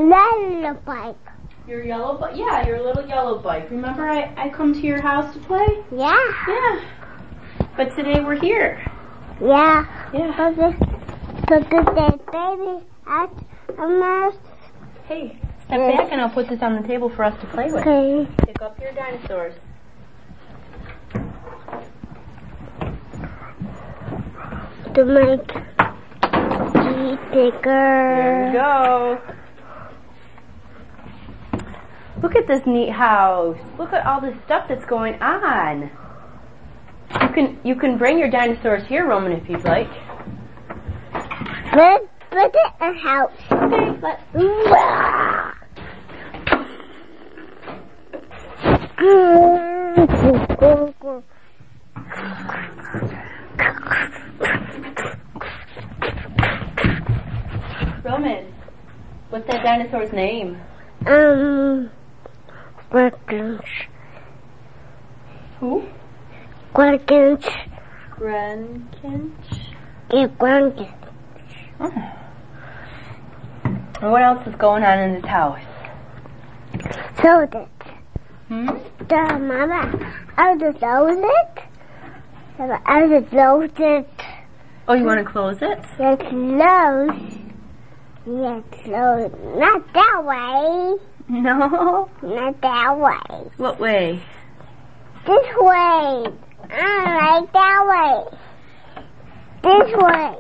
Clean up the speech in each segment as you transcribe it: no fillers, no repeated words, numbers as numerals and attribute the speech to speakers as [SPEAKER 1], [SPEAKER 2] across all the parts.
[SPEAKER 1] yellow bike.
[SPEAKER 2] Your yellow bike? Yeah, your little yellow bike. Remember I come to your house to play?
[SPEAKER 1] Yeah.
[SPEAKER 2] Yeah. But today we're here.
[SPEAKER 1] Yeah.
[SPEAKER 2] Yeah.
[SPEAKER 1] So the baby at a mouse.
[SPEAKER 2] Hey, step back and I'll put this on the table for us to play with.
[SPEAKER 1] Okay.
[SPEAKER 2] Pick up your dinosaurs.
[SPEAKER 1] To make it bigger.
[SPEAKER 2] There we go. Look at this neat house. Look at all this stuff that's going on. You can bring your dinosaurs here, Roman, if you'd like.
[SPEAKER 1] Put it in a house.
[SPEAKER 2] Okay, Roman, what's that dinosaur's name?
[SPEAKER 1] Greggens.
[SPEAKER 2] Who?
[SPEAKER 1] Greggens.
[SPEAKER 2] Grenkinch?
[SPEAKER 1] Yeah, Greggens.
[SPEAKER 2] Oh. And what else is going on in this house?
[SPEAKER 1] So that.
[SPEAKER 2] Hmm?
[SPEAKER 1] Mama, I just close it. I just close it.
[SPEAKER 2] Oh, you want to close it?
[SPEAKER 1] Yeah, close. Yeah, close. Not that way.
[SPEAKER 2] No.
[SPEAKER 1] Not that way.
[SPEAKER 2] What way?
[SPEAKER 1] This way. I like that way. This way.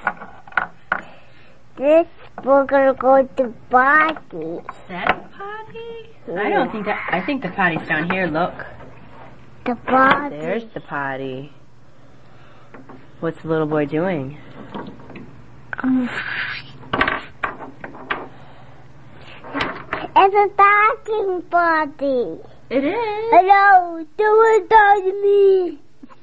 [SPEAKER 1] This, we're gonna go to potty.
[SPEAKER 2] That potty? I don't think that. I think the potty's down here. Look.
[SPEAKER 1] The potty.
[SPEAKER 2] There's the potty. What's the little boy doing?
[SPEAKER 1] It's a talking potty.
[SPEAKER 2] It is.
[SPEAKER 1] Hello, don't talk to me.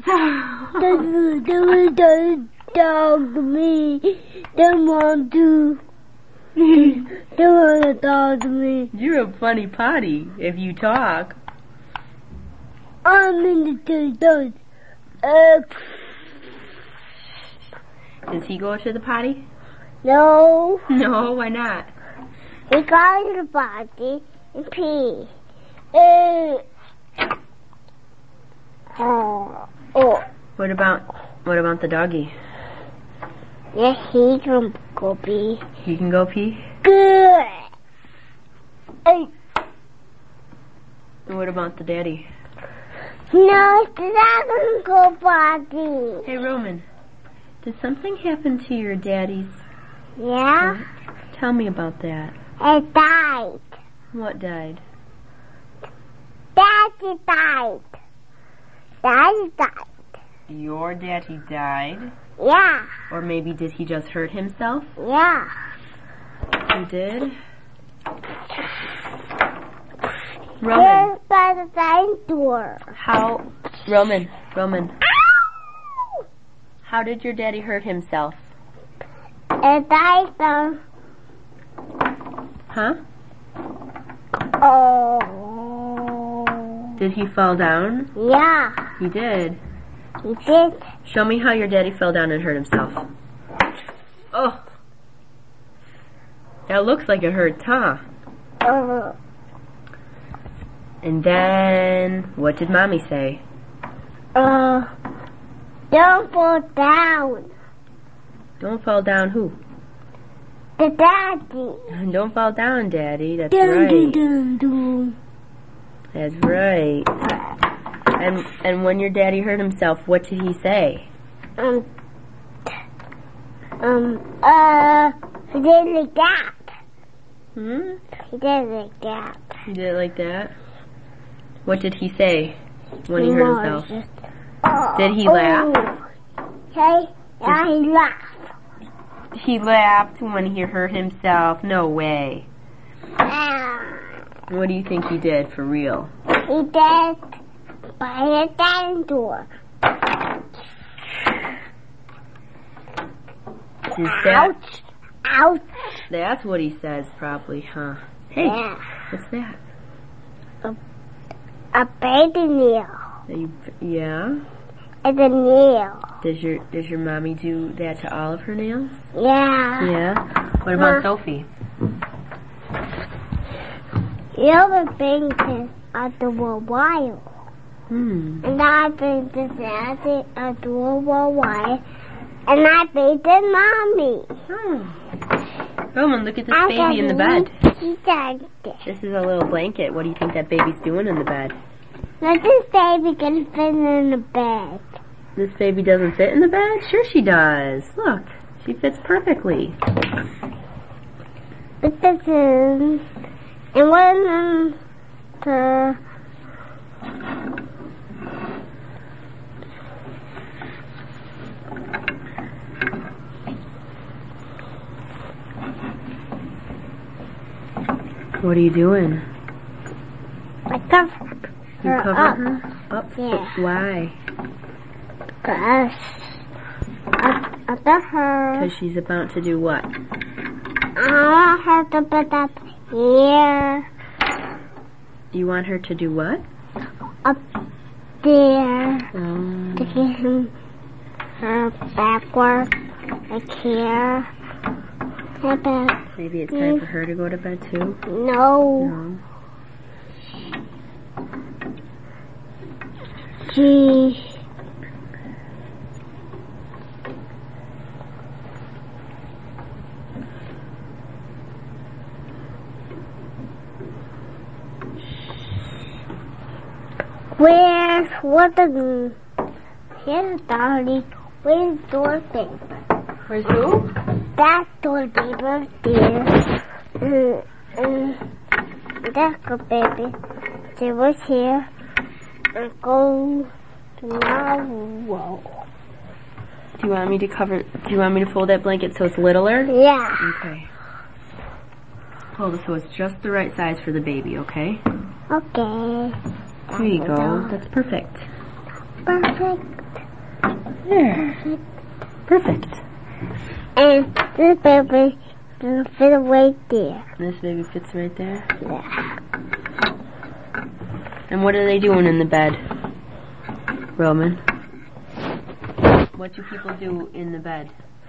[SPEAKER 1] Don't talk to me. Don't want to. Don't want to talk to me.
[SPEAKER 2] You're a funny potty if you talk.
[SPEAKER 1] I'm in the toilet.
[SPEAKER 2] Does he go to the potty?
[SPEAKER 1] No.
[SPEAKER 2] No, why not?
[SPEAKER 1] He goes to the potty and pee.
[SPEAKER 2] What about the doggy?
[SPEAKER 1] Yeah, he can go pee.
[SPEAKER 2] He can go pee?
[SPEAKER 1] Good.
[SPEAKER 2] And what about the daddy?
[SPEAKER 1] No, it's not gonna go potty.
[SPEAKER 2] Hey Roman, did something happen to your daddy's?
[SPEAKER 1] Yeah?
[SPEAKER 2] Tell me about that.
[SPEAKER 1] It died.
[SPEAKER 2] What died?
[SPEAKER 1] Daddy died. Daddy died.
[SPEAKER 2] Your daddy died?
[SPEAKER 1] Yeah.
[SPEAKER 2] Or maybe did he just hurt himself?
[SPEAKER 1] Yeah.
[SPEAKER 2] He did? Roman.
[SPEAKER 1] Here's by the side door.
[SPEAKER 2] Roman.
[SPEAKER 1] Ow!
[SPEAKER 2] How did your daddy hurt himself?
[SPEAKER 1] It died from...
[SPEAKER 2] Huh?
[SPEAKER 1] Oh.
[SPEAKER 2] Did he fall down?
[SPEAKER 1] Yeah.
[SPEAKER 2] He did.
[SPEAKER 1] He did.
[SPEAKER 2] Show me how your daddy fell down and hurt himself. Oh. That looks like it hurts, huh? And then, what did Mommy say?
[SPEAKER 1] Don't fall down.
[SPEAKER 2] Don't fall down who?
[SPEAKER 1] The daddy.
[SPEAKER 2] Don't fall down, Daddy. That's
[SPEAKER 1] Dun,
[SPEAKER 2] right.
[SPEAKER 1] dun, dun, dun.
[SPEAKER 2] That's right. And when your daddy hurt himself, what did he say?
[SPEAKER 1] He did like that.
[SPEAKER 2] Hmm?
[SPEAKER 1] He did like that.
[SPEAKER 2] He did it like that? What did he say when he hurt himself? Did he laugh?
[SPEAKER 1] Okay, yeah, he laughed.
[SPEAKER 2] He laughed when he hurt himself? No way. What do you think he did for real?
[SPEAKER 1] He did by the dinosaur. Ouch! Ouch!
[SPEAKER 2] That's what he says probably, huh? Hey,
[SPEAKER 1] Yeah.
[SPEAKER 2] what's that?
[SPEAKER 1] A baby nail.
[SPEAKER 2] Yeah?
[SPEAKER 1] It's a nail.
[SPEAKER 2] Does your mommy do that to all of her nails?
[SPEAKER 1] Yeah.
[SPEAKER 2] Yeah? What about
[SPEAKER 1] Huh.
[SPEAKER 2] Sophie?
[SPEAKER 1] You ever been this after a while? And I've been this after a while. And I bathed Mommy.
[SPEAKER 2] Roman, look at this baby in the bed.
[SPEAKER 1] This.
[SPEAKER 2] This is a little blanket. What do you think that baby's doing in the bed?
[SPEAKER 1] Now this baby can fit in the bed.
[SPEAKER 2] This baby doesn't fit in the bed? Sure she does. Look, she fits perfectly.
[SPEAKER 1] But this is... And when the...
[SPEAKER 2] What are you doing?
[SPEAKER 1] I cover
[SPEAKER 2] You
[SPEAKER 1] her
[SPEAKER 2] cover
[SPEAKER 1] up.
[SPEAKER 2] her up?
[SPEAKER 1] Yeah.
[SPEAKER 2] Why?
[SPEAKER 1] Because I her.
[SPEAKER 2] Because she's about to do what?
[SPEAKER 1] I want her to put up here.
[SPEAKER 2] You want her to do what?
[SPEAKER 1] Up there.
[SPEAKER 2] Oh.
[SPEAKER 1] To get her backward. Like here.
[SPEAKER 2] Maybe it's time for her to go to bed too?
[SPEAKER 1] No.
[SPEAKER 2] No.
[SPEAKER 1] She... What the... Here's Dolly. Where's door paper?
[SPEAKER 2] Where's who?
[SPEAKER 1] That door paper there. That's the baby. She was here. And go now. Whoa.
[SPEAKER 2] Do you want me to fold that blanket so it's littler?
[SPEAKER 1] Yeah.
[SPEAKER 2] Okay. Hold it so it's just the right size for the baby, okay?
[SPEAKER 1] Okay.
[SPEAKER 2] There you go. That's perfect.
[SPEAKER 1] Perfect.
[SPEAKER 2] There. Perfect.
[SPEAKER 1] And this baby will fit right there.
[SPEAKER 2] This baby fits right there.
[SPEAKER 1] Yeah.
[SPEAKER 2] And what are they doing in the bed, Roman? What do people do in the bed?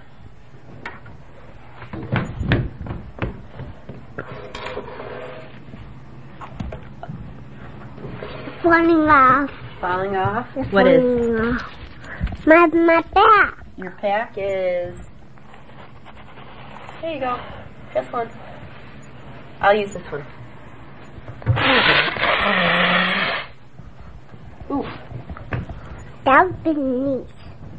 [SPEAKER 1] Falling off.
[SPEAKER 2] Falling off?
[SPEAKER 1] It's
[SPEAKER 2] What is?
[SPEAKER 1] falling off. My back.
[SPEAKER 2] Your pack is... There you go. This one. I'll use this one. Ooh.
[SPEAKER 1] That would be neat.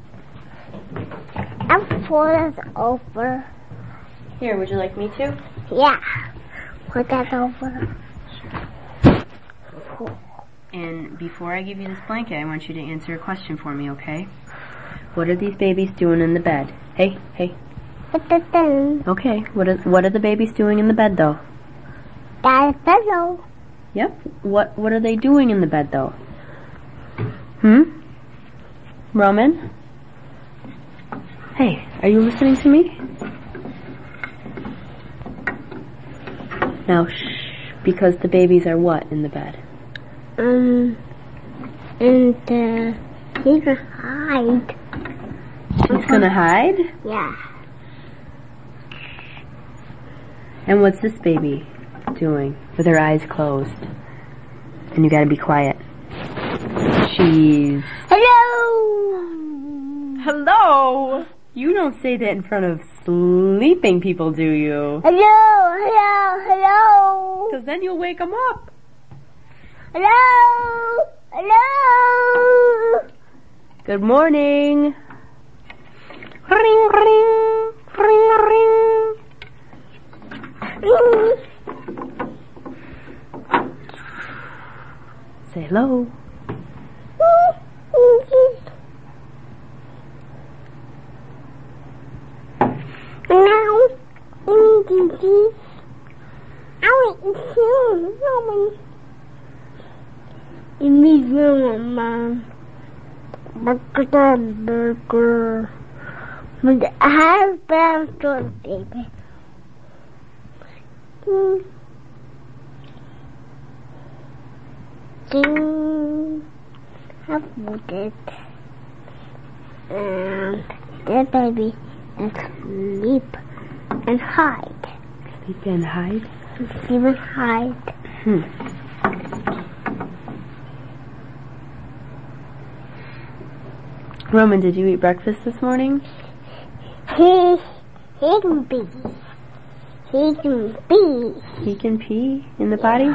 [SPEAKER 1] I'll fold it over.
[SPEAKER 2] Here, would you like me to?
[SPEAKER 1] Yeah. Put that over.
[SPEAKER 2] And before I give you this blanket, I want you to answer a question for me, okay? What are these babies doing in the bed? Hey, hey.
[SPEAKER 1] Put the thing.
[SPEAKER 2] Okay, what are the babies doing in the bed, though?
[SPEAKER 1] Got a pillow.
[SPEAKER 2] Yep. What are they doing in the bed, though? Roman? Hey, are you listening to me? Now, shh, because the babies are what in the bed?
[SPEAKER 1] And he's gonna hide.
[SPEAKER 2] She's gonna hide?
[SPEAKER 1] Yeah.
[SPEAKER 2] And what's this baby doing with her eyes closed? And you gotta be quiet. She's...
[SPEAKER 1] Hello!
[SPEAKER 2] Hello! You don't say that in front of sleeping people, do you?
[SPEAKER 1] Hello!
[SPEAKER 2] Because then you'll wake them up.
[SPEAKER 1] Hello! Hello!
[SPEAKER 2] Good morning. Ring, ring, ring, ring. Say hello.
[SPEAKER 1] It means Mom. Burger. I have brown store, baby. Have it. And the baby and sleep and hide.
[SPEAKER 2] Sleep and hide?
[SPEAKER 1] Sleep and hide.
[SPEAKER 2] Roman, did you eat breakfast this morning?
[SPEAKER 1] He can pee. He can pee.
[SPEAKER 2] He can pee in the potty?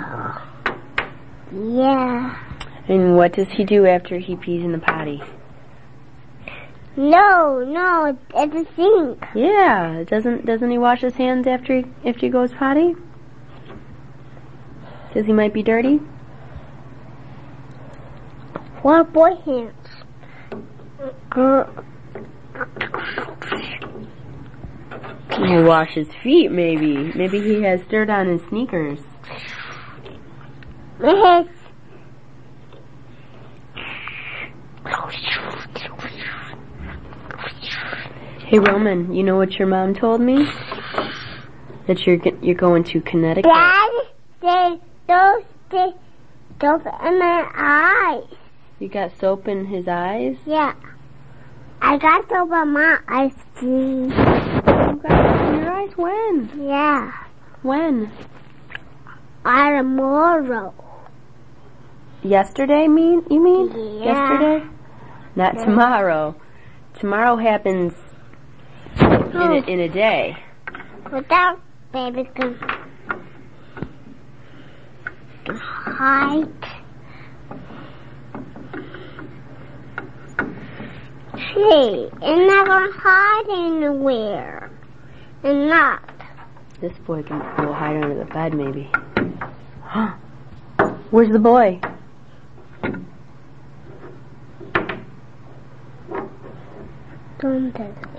[SPEAKER 1] Yeah.
[SPEAKER 2] And what does he do after he pees in the potty?
[SPEAKER 1] No, it's a sink.
[SPEAKER 2] Yeah, doesn't he wash his hands after he goes potty? Because he might be dirty?
[SPEAKER 1] What boy hands?
[SPEAKER 2] He'll wash his feet, maybe. Maybe he has dirt on his sneakers.
[SPEAKER 1] His.
[SPEAKER 2] Hey Roman, you know what your mom told me? That you're going to Connecticut.
[SPEAKER 1] Dad said those in my eyes.
[SPEAKER 2] You got soap in his eyes?
[SPEAKER 1] Yeah. I got soap in my eyes, please.
[SPEAKER 2] You got soap in your eyes? When?
[SPEAKER 1] Yeah.
[SPEAKER 2] When?
[SPEAKER 1] Tomorrow.
[SPEAKER 2] Yesterday, you mean?
[SPEAKER 1] Yeah.
[SPEAKER 2] Yesterday? Not tomorrow. Tomorrow happens in a day.
[SPEAKER 1] Without baby can hide. Hey, it's not gonna hide anywhere. It's not.
[SPEAKER 2] This boy can go hide under the bed, maybe. Where's the boy?
[SPEAKER 1] Don't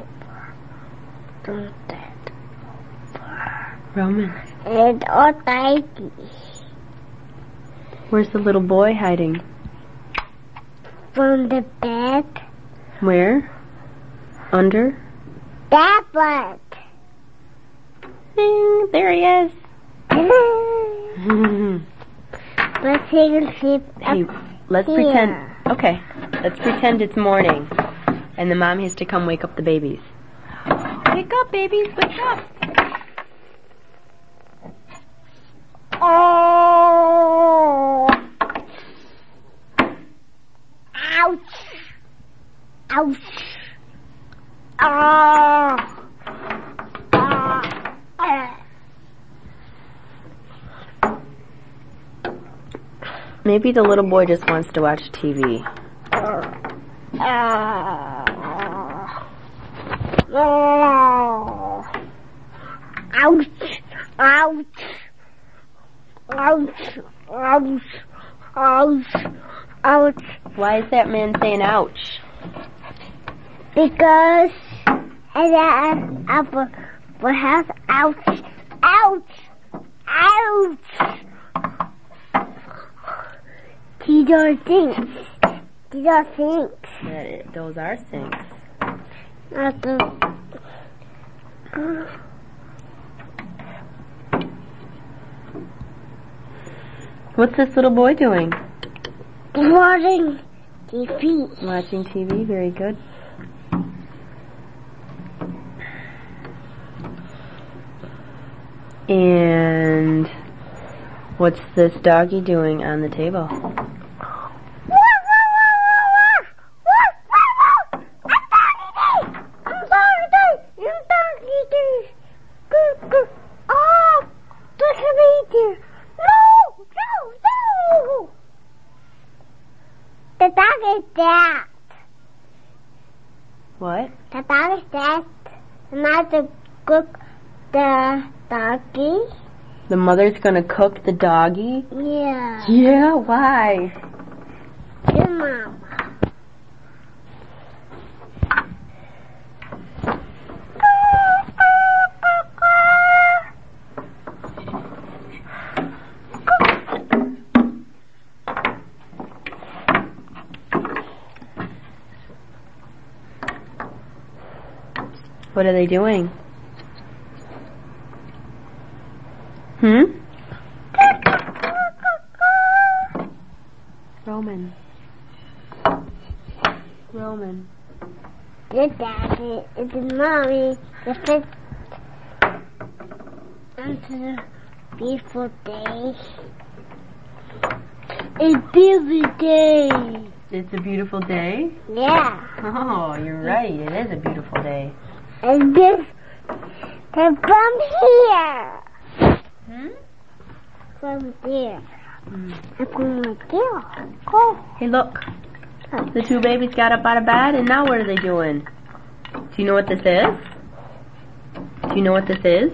[SPEAKER 2] Roman.
[SPEAKER 1] It's all tidy.
[SPEAKER 2] Where's the little boy hiding?
[SPEAKER 1] From the bed.
[SPEAKER 2] Where? Under?
[SPEAKER 1] That bed.
[SPEAKER 2] Ding, there he is.
[SPEAKER 1] Let's take a sleep.
[SPEAKER 2] Hey, let's
[SPEAKER 1] here.
[SPEAKER 2] pretend. Okay, let's pretend it's morning, and the mom has to come wake up the babies. Wake up, babies! Wake up!
[SPEAKER 1] Oh! Ouch! Ouch!
[SPEAKER 2] Maybe the little boy just wants to watch TV.
[SPEAKER 1] Ouch! Ouch! Ouch! Ouch! Ouch! Ouch!
[SPEAKER 2] Why is that man saying ouch?
[SPEAKER 1] Because I have ouch! Ouch! Ouch! These are things. These are things.
[SPEAKER 2] Those are things.
[SPEAKER 1] Not the.
[SPEAKER 2] What's this little boy doing?
[SPEAKER 1] Watching TV.
[SPEAKER 2] Watching TV, very good. And what's this doggy doing on the table?
[SPEAKER 1] The dog is that.
[SPEAKER 2] What?
[SPEAKER 1] The dog is that. Not to cook the doggy.
[SPEAKER 2] The mother's gonna cook the doggy?
[SPEAKER 1] Yeah.
[SPEAKER 2] Yeah, why?
[SPEAKER 1] Your mom.
[SPEAKER 2] What are they doing? Roman.
[SPEAKER 1] The daddy is the mommy. The fifth. Into the beautiful day. a busy day.
[SPEAKER 2] It's a beautiful day?
[SPEAKER 1] Yeah.
[SPEAKER 2] Oh, you're right. It is a beautiful day.
[SPEAKER 1] And this, and from here. From there. I'm going to go.
[SPEAKER 2] Hey, look. The two babies got up out of bed, and now what are they doing? Do you know what this is? Do you know what this is?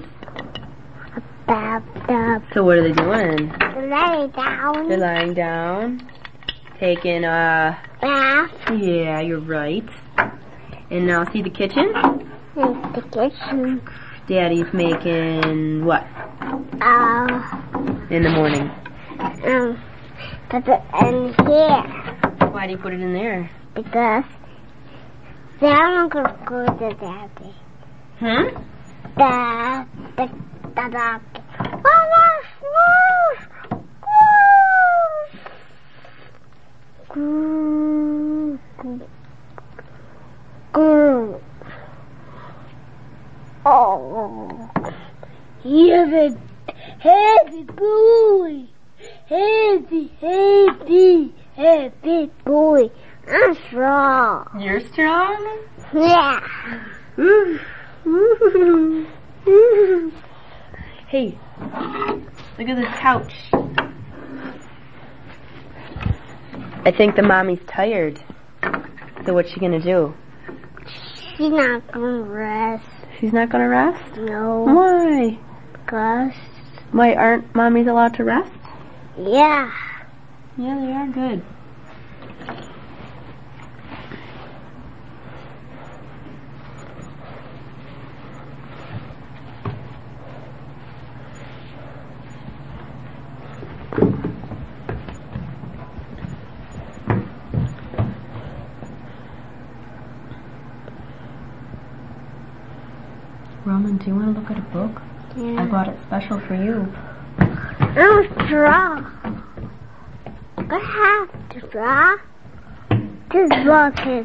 [SPEAKER 1] Bathtub.
[SPEAKER 2] So what are they doing?
[SPEAKER 1] Lay down.
[SPEAKER 2] They're lying down, taking a
[SPEAKER 1] Bath.
[SPEAKER 2] Yeah, you're right. And now see the kitchen?
[SPEAKER 1] In the kitchen.
[SPEAKER 2] Daddy's making what? In the morning.
[SPEAKER 1] Put it in here.
[SPEAKER 2] Why do you put it in there?
[SPEAKER 1] Because then I'm going to go to Daddy. The dog. Oh, heavy boy, heavy boy. I'm strong.
[SPEAKER 2] You're strong?
[SPEAKER 1] Yeah.
[SPEAKER 2] Hey, look at this couch. I think the mommy's tired. So what's she gonna do?
[SPEAKER 1] She's not gonna rest.
[SPEAKER 2] She's not gonna rest?
[SPEAKER 1] No.
[SPEAKER 2] Why?
[SPEAKER 1] Because.
[SPEAKER 2] Why aren't mommies allowed to rest?
[SPEAKER 1] Yeah.
[SPEAKER 2] Yeah, they are good. Roman, do you want to look at a book?
[SPEAKER 1] Yeah.
[SPEAKER 2] I bought it special for you.
[SPEAKER 1] I'm strong. I have to draw. This book is.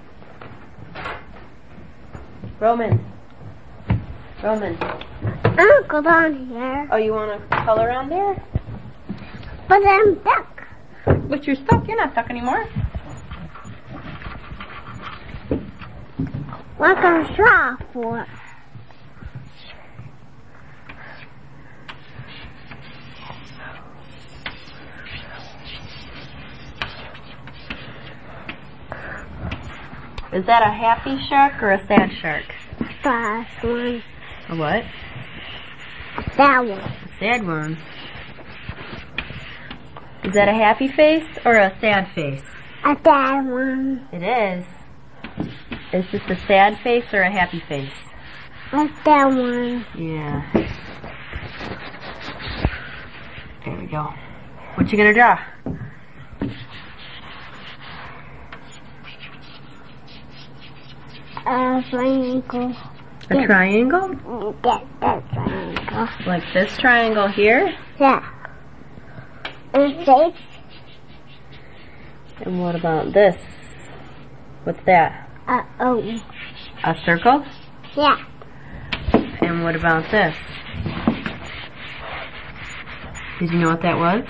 [SPEAKER 2] Roman.
[SPEAKER 1] I'll go down here.
[SPEAKER 2] Oh, you want to color on there?
[SPEAKER 1] But I'm stuck.
[SPEAKER 2] But you're stuck. You're not stuck anymore.
[SPEAKER 1] What can I draw for?
[SPEAKER 2] Is that a happy shark or a sad shark?
[SPEAKER 1] First one.
[SPEAKER 2] A what?
[SPEAKER 1] That one.
[SPEAKER 2] A sad one. Is that a happy face or a sad face?
[SPEAKER 1] A that one.
[SPEAKER 2] It is. Is this a sad face or a happy face?
[SPEAKER 1] A that one.
[SPEAKER 2] Yeah. There we go. What you gonna draw?
[SPEAKER 1] A triangle.
[SPEAKER 2] A triangle?
[SPEAKER 1] Get that triangle.
[SPEAKER 2] Like this triangle here?
[SPEAKER 1] Yeah. And face.
[SPEAKER 2] And what about this? What's that?
[SPEAKER 1] Oh.
[SPEAKER 2] A circle?
[SPEAKER 1] Yeah.
[SPEAKER 2] And what about this? Did you know what that was?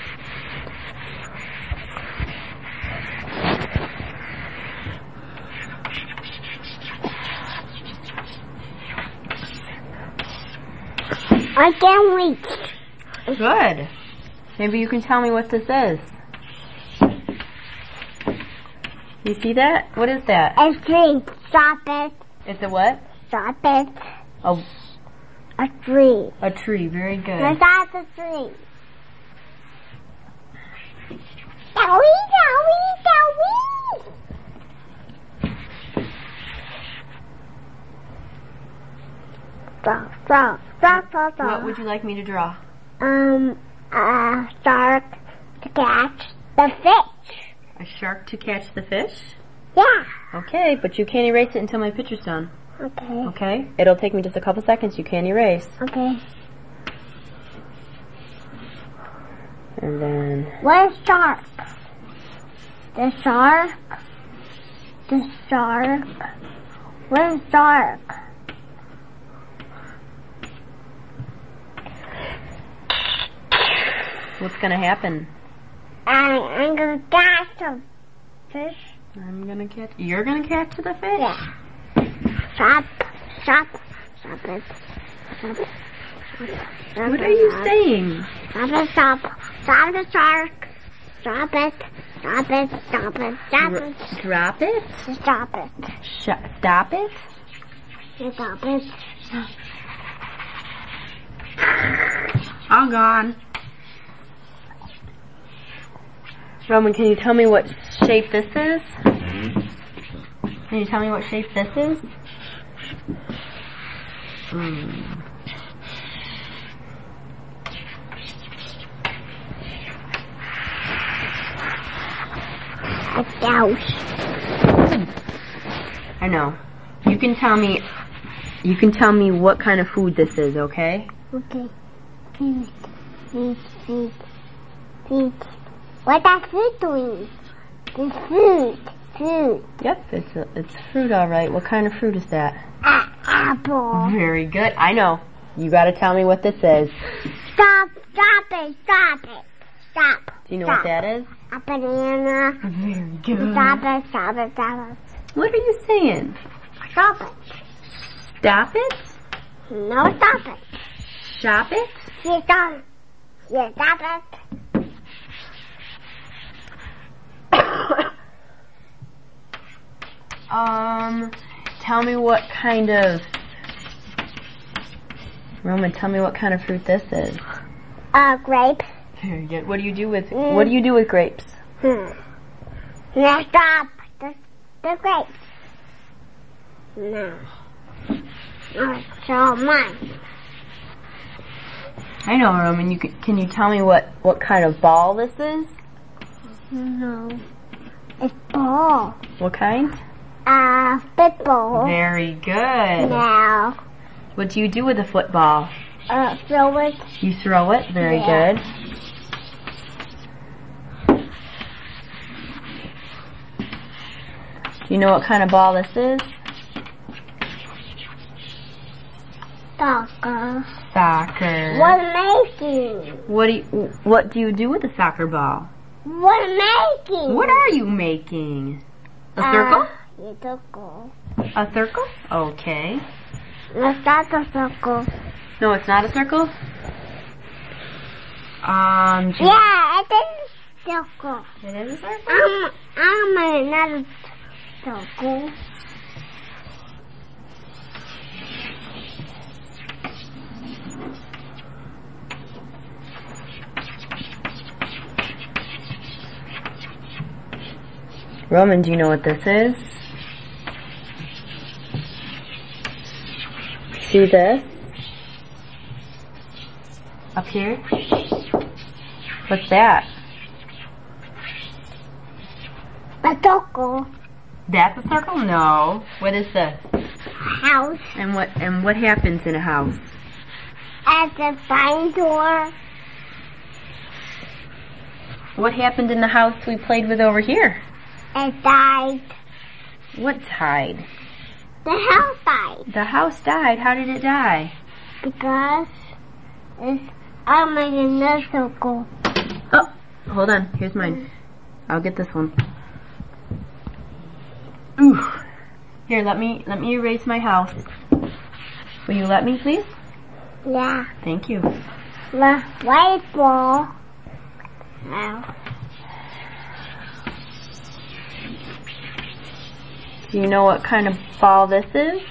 [SPEAKER 1] I can't reach.
[SPEAKER 2] Good. Maybe you can tell me what this is. You see that? What is that?
[SPEAKER 1] A tree. Stop it.
[SPEAKER 2] It's a what?
[SPEAKER 1] Stop it.
[SPEAKER 2] A
[SPEAKER 1] tree.
[SPEAKER 2] A tree. Very good.
[SPEAKER 1] That's a tree. Stop.
[SPEAKER 2] What would you like me to draw?
[SPEAKER 1] A shark to catch the fish.
[SPEAKER 2] A shark to catch the fish?
[SPEAKER 1] Yeah.
[SPEAKER 2] Okay, but you can't erase it until my picture's done.
[SPEAKER 1] Okay.
[SPEAKER 2] Okay? It'll take me just a couple seconds. You can't erase.
[SPEAKER 1] Okay.
[SPEAKER 2] And then...
[SPEAKER 1] Where's shark? The shark? The shark? Where's shark?
[SPEAKER 2] What's gonna happen?
[SPEAKER 1] I'm gonna catch some fish.
[SPEAKER 2] You're gonna catch the fish?
[SPEAKER 1] Yeah. Stop it. Stop it.
[SPEAKER 2] What are you saying?
[SPEAKER 1] Stop the shark. Stop it.
[SPEAKER 2] Drop it?
[SPEAKER 1] Stop it.
[SPEAKER 2] Stop it?
[SPEAKER 1] Stop it.
[SPEAKER 2] Stop it?
[SPEAKER 1] Stop it.
[SPEAKER 2] All gone. Roman, can you tell me what shape this is? Can you tell me what shape this is?
[SPEAKER 1] A mouse.
[SPEAKER 2] I know. You can tell me what kind of food this is, okay?
[SPEAKER 1] Okay. Feed. What are food doing? It's food.
[SPEAKER 2] Yep, it's fruit, all right. What kind of fruit is that?
[SPEAKER 1] Apple.
[SPEAKER 2] Very good. I know. You got to tell me what this is.
[SPEAKER 1] Stop it.
[SPEAKER 2] Do you know what that is?
[SPEAKER 1] A banana.
[SPEAKER 2] Very good.
[SPEAKER 1] Stop it.
[SPEAKER 2] What are you saying?
[SPEAKER 1] Stop it.
[SPEAKER 2] Stop it?
[SPEAKER 1] No, stop it.
[SPEAKER 2] Shop it?
[SPEAKER 1] Stop it.
[SPEAKER 2] Tell me what kind of... Roman, tell me what kind of fruit this is.
[SPEAKER 1] Grape.
[SPEAKER 2] Very good. What do you do with grapes?
[SPEAKER 1] Now stop the grapes. No. So mine.
[SPEAKER 2] I know, Roman. Can you tell me what kind of ball this is?
[SPEAKER 1] No. It's ball.
[SPEAKER 2] What kind?
[SPEAKER 1] Football.
[SPEAKER 2] Very good.
[SPEAKER 1] Now.
[SPEAKER 2] What do you do with a football?
[SPEAKER 1] Throw it.
[SPEAKER 2] You throw it? Very good. Do you know what kind of ball this is?
[SPEAKER 1] Soccer.
[SPEAKER 2] Soccer.
[SPEAKER 1] What
[SPEAKER 2] What do you do with a soccer ball?
[SPEAKER 1] What making?
[SPEAKER 2] What are you making? A circle?
[SPEAKER 1] A circle.
[SPEAKER 2] A circle? Okay.
[SPEAKER 1] It's not a circle.
[SPEAKER 2] No, it's not a circle?
[SPEAKER 1] Yeah, it is a circle.
[SPEAKER 2] It is a circle?
[SPEAKER 1] I'm another circle.
[SPEAKER 2] Roman, do you know what this is? See this? Up here? What's that?
[SPEAKER 1] A circle.
[SPEAKER 2] That's a circle? No. What is this?
[SPEAKER 1] House.
[SPEAKER 2] And what happens in a house?
[SPEAKER 1] At the front door.
[SPEAKER 2] What happened in the house we played with over here?
[SPEAKER 1] It died.
[SPEAKER 2] What died?
[SPEAKER 1] The house died.
[SPEAKER 2] The house died. How did it die?
[SPEAKER 1] Because I'm making a circle.
[SPEAKER 2] Oh, hold on. Here's mine. I'll get this one. Ooh. Here, let me erase my house. Will you let me, please?
[SPEAKER 1] Yeah.
[SPEAKER 2] Thank you.
[SPEAKER 1] The white ball. Now.
[SPEAKER 2] Do you know what kind of ball this is?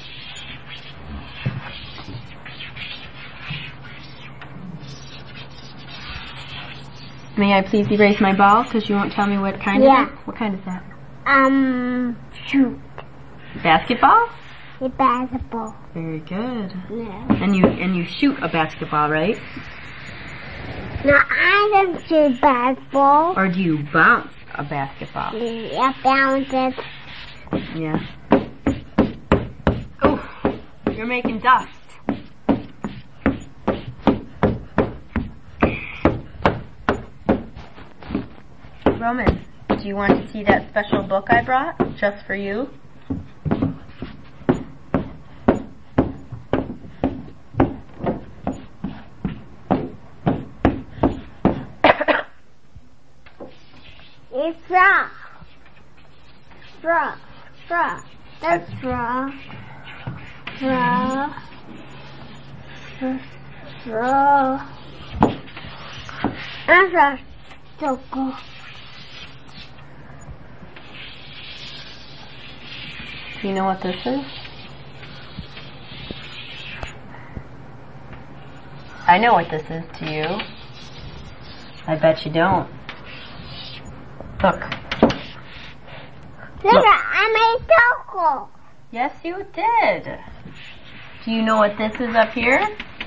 [SPEAKER 2] May I please erase my ball because you won't tell me what kind it is? What kind is that?
[SPEAKER 1] Shoot.
[SPEAKER 2] Basketball?
[SPEAKER 1] The basketball.
[SPEAKER 2] Very good.
[SPEAKER 1] Yeah.
[SPEAKER 2] And you shoot a basketball, right?
[SPEAKER 1] No, I don't shoot basketball.
[SPEAKER 2] Or do you bounce a basketball?
[SPEAKER 1] Yeah, bounce it.
[SPEAKER 2] Yeah. Oh, you're making dust. Roman, do you want to see that special book I brought just for you?
[SPEAKER 1] straw. Straw. Straw. That's straw. Straw. Straw. That's a circle.
[SPEAKER 2] Do you know what this is? I know what this is to you. I bet you don't. Look.
[SPEAKER 1] Look, I made circle.
[SPEAKER 2] Yes, you did. Do you know what this is up here?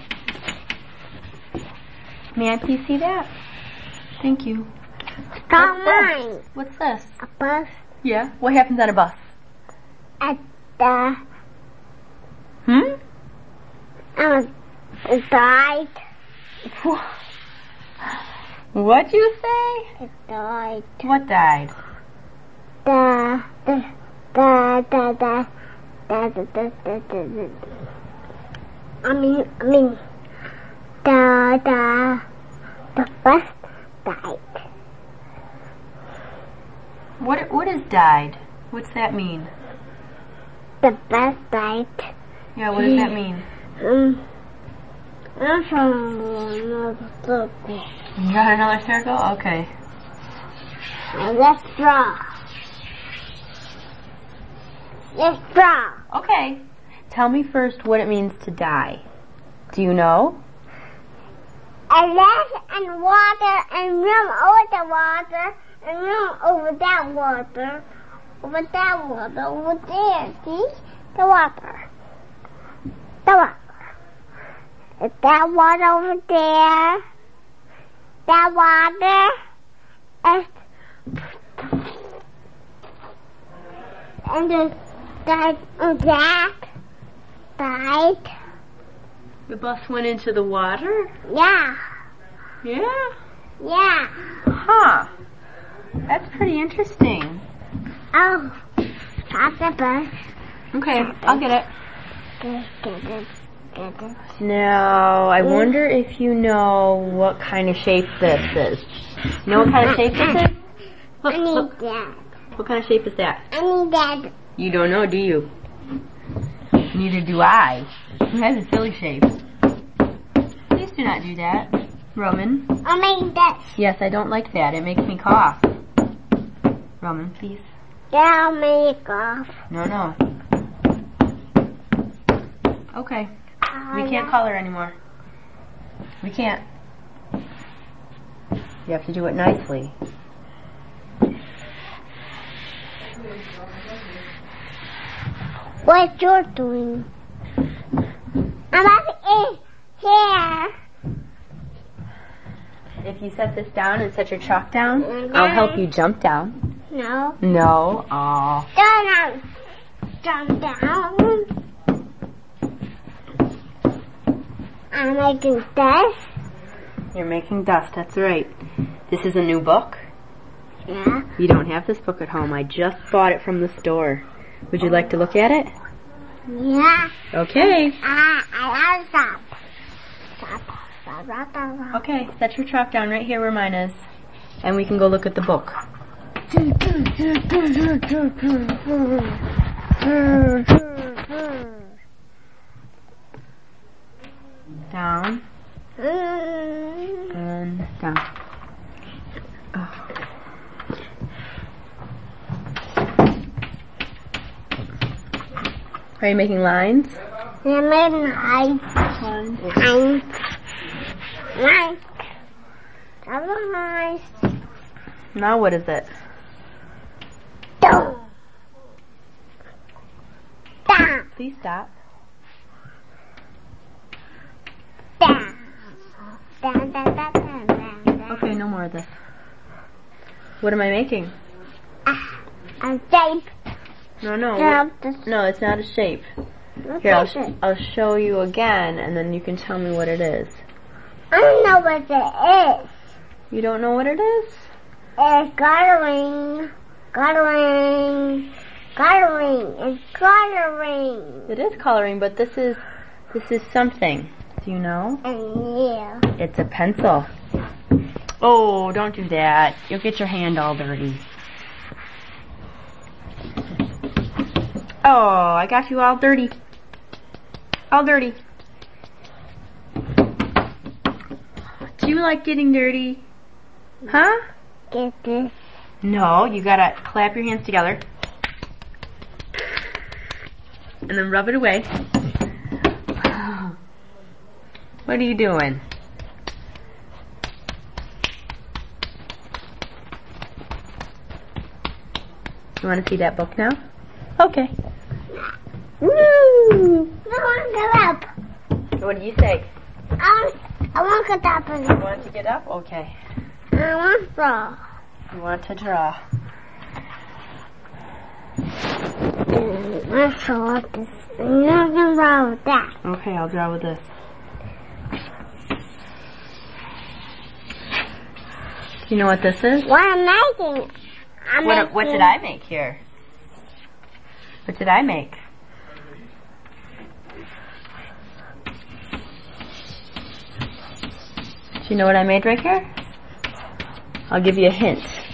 [SPEAKER 2] May I please see that? Thank you.
[SPEAKER 1] Stop mine.
[SPEAKER 2] What's this?
[SPEAKER 1] A bus
[SPEAKER 2] Yeah. What happens on a bus?
[SPEAKER 1] at the died.
[SPEAKER 2] What'd you say?
[SPEAKER 1] It died.
[SPEAKER 2] What died?
[SPEAKER 1] The bus died.
[SPEAKER 2] What is died? What's that mean?
[SPEAKER 1] The bus died.
[SPEAKER 2] Yeah, what does that mean?
[SPEAKER 1] I'm from another circle.
[SPEAKER 2] You got another circle? Okay.
[SPEAKER 1] Let's draw. Let's draw.
[SPEAKER 2] Okay. Tell me first what it means to die. Do you know?
[SPEAKER 1] And land and water and room over the water and room over that water. Over that water over there. See? The water. The water. Is that water over there? That water is and that died.
[SPEAKER 2] The bus went into the water?
[SPEAKER 1] Yeah.
[SPEAKER 2] Yeah?
[SPEAKER 1] Yeah.
[SPEAKER 2] Huh. That's pretty interesting.
[SPEAKER 1] Oh, stop the bus.
[SPEAKER 2] Okay, I'll get it.
[SPEAKER 1] Get it.
[SPEAKER 2] Now, I wonder if you know what kind of shape this is. You know what kind of shape this is? Look,
[SPEAKER 1] I need
[SPEAKER 2] look.
[SPEAKER 1] that.
[SPEAKER 2] What kind of shape is that?
[SPEAKER 1] I need that.
[SPEAKER 2] You don't know, do you? Neither do I. It has a silly shape. Please do not do that, Roman.
[SPEAKER 1] I need that.
[SPEAKER 2] Yes, I don't like that. It makes me cough. Roman, please.
[SPEAKER 1] Yeah, I'll make off.
[SPEAKER 2] No. Okay. We can't color anymore. We can't. You have to do it nicely.
[SPEAKER 1] What you're doing? I'm up in here.
[SPEAKER 2] If you set this down and set your chalk down, I'll help you jump down.
[SPEAKER 1] No.
[SPEAKER 2] No. Aw.
[SPEAKER 1] Don't jump down. I'm making dust.
[SPEAKER 2] You're making dust, that's right. This is a new book.
[SPEAKER 1] Yeah.
[SPEAKER 2] You don't have this book at home. I just bought it from the store. Would you like to look at it?
[SPEAKER 1] Yeah.
[SPEAKER 2] Okay.
[SPEAKER 1] I stop. Stop.
[SPEAKER 2] Okay, set your chalk down right here where mine is. And we can go look at the book. Down. And down. Oh. Are you making lines?
[SPEAKER 1] You made lines. Lines.
[SPEAKER 2] Now what is it?
[SPEAKER 1] Down. Down.
[SPEAKER 2] Please stop.
[SPEAKER 1] Down. Down.
[SPEAKER 2] Okay, no more of this. What am I making?
[SPEAKER 1] A shape.
[SPEAKER 2] No.
[SPEAKER 1] Down.
[SPEAKER 2] No, it's not a shape. Here, I'll show you again, and then you can tell me what it is.
[SPEAKER 1] I don't know what it is.
[SPEAKER 2] You don't know what it is?
[SPEAKER 1] It's coloring. It's coloring.
[SPEAKER 2] It is coloring, but this is something. Do you know?
[SPEAKER 1] Yeah.
[SPEAKER 2] It's a pencil. Oh, don't do that. You'll get your hand all dirty. Oh, I got you all dirty. All dirty. Do you like getting dirty? Huh?
[SPEAKER 1] Get this.
[SPEAKER 2] No, you gotta clap your hands together. And then rub it away. What are you doing? You want to see that book now? Okay.
[SPEAKER 1] Woo! I want to get up.
[SPEAKER 2] What do you say?
[SPEAKER 1] I want to get up.
[SPEAKER 2] You want to get up? Okay.
[SPEAKER 1] I want to draw.
[SPEAKER 2] You want to draw.
[SPEAKER 1] Let's draw with this. You're not going to draw with that.
[SPEAKER 2] Okay, I'll draw with this. Do you know what this is?
[SPEAKER 1] What I'm making.
[SPEAKER 2] What did I make here? What did I make? Do you know what I made right here? I'll give you a hint.